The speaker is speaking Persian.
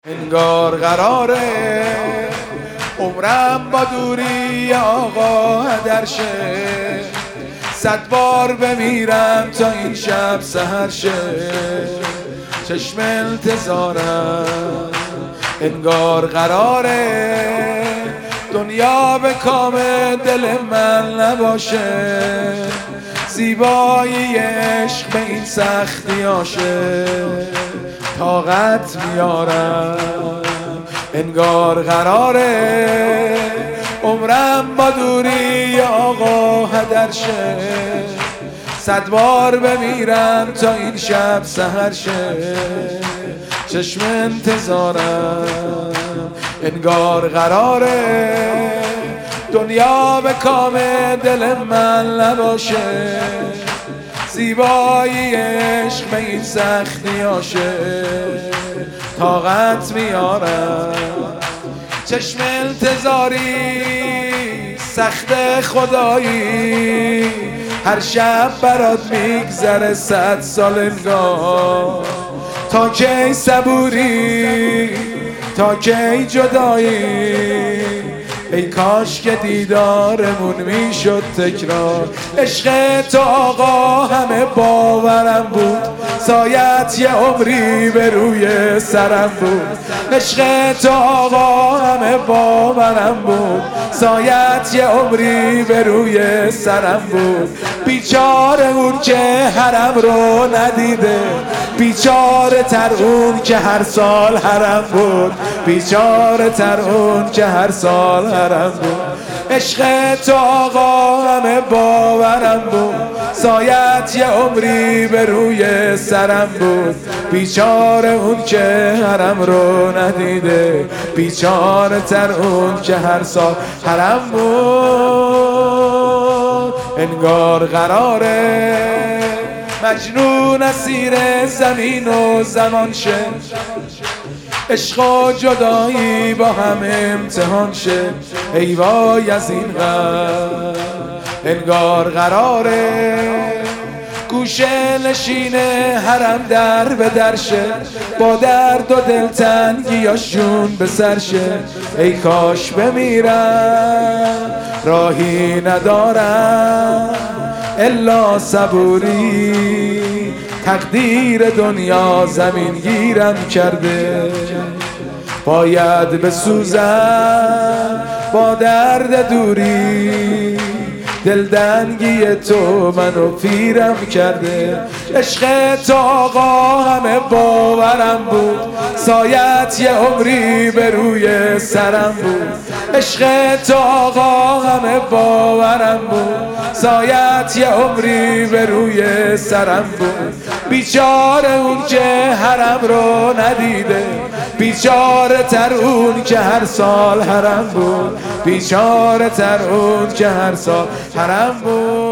انگار قراره عمرم با دوری آقا هدر شه، 100 بار بمیرم تا این شب سحر شه. چشم انتظارم انگار قراره دنیا به کام دل من نباشه، زیبایی عشق به این سختی آشه. طاقت میارم انگار قراره عمرم با دوری آقا هدر شه، 100 بار بمیرم تا این شب سحر شه. چشم انتظارم انگار قراره دنیا به کام دل من نباشه، زیبایی عشق به این سختی آشه. طاقت میارم چشم انتظاری سخت خدایی، هر شب برات میگذره 100 سال انگار. تا کی صبوری تا کی جدایی، ای کاش که دیدارمون میشد تکرار. عشق تو آقا همه باورم بود، سایت یه عمری به روی سرم بود. عشق تو آقا همه باورم بود، سایت یه عمری به روی سرم بود. بیچاره اون که حرم رو ندیده، بیچاره تر اون که هر سال حرم بود، بیچاره تر اون که هر سال حرم بود. عشق تو آقا همه باورم بود، سایت یه عمری به روی سرم بود. بیچاره اون که حرم رو ندیده، بیچاره تر اون که هر سال حرم بود. انگار قراره مجنون اسیر زمین و زمان شه، عشق و جدایی با هم امتحان شه. ای وای از این غم انگار قراره گوشه نشین حرم در به در شه، با درد و دلتنگیاش جون به سر شه. ای کاش بمیرم راهی ندارم الا صبوری، تقدیر دنیا زمین گیرم کرده. باید بسوزم با درد دوری، دلدنگی تو منو پیرم کرده. عشق تو آقا همه باورم بود، سایت یه عمری به روی سرم بود. عشق تو آقا همه باورم بود، سایت یه عمری به روی سرم بود. بیچاره اون که حرم رو ندیده، بیچاره تر اون که هر سال حرم بود، بیچاره تر اون که هر سال حرم بود.